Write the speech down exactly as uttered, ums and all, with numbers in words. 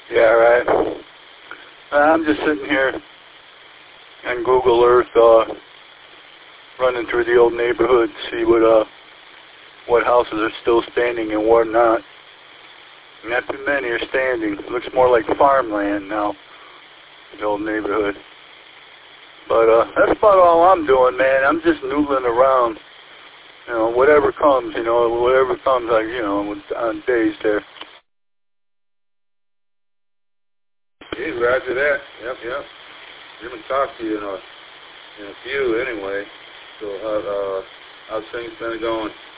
Yeah, right. Uh, I'm just sitting here on Google Earth, uh, running through the old neighborhood to see what uh what houses are still standing and what not. Not too many are standing. It looks more like farmland now, the old neighborhood. But uh, that's about all I'm doing, man. I'm just noodling around. You know, whatever comes, you know, whatever comes, like, you know, on days there. Hey, roger that. Yep, yep. Haven't talked to you in a, in a few anyway. So, uh, uh, how's things been going?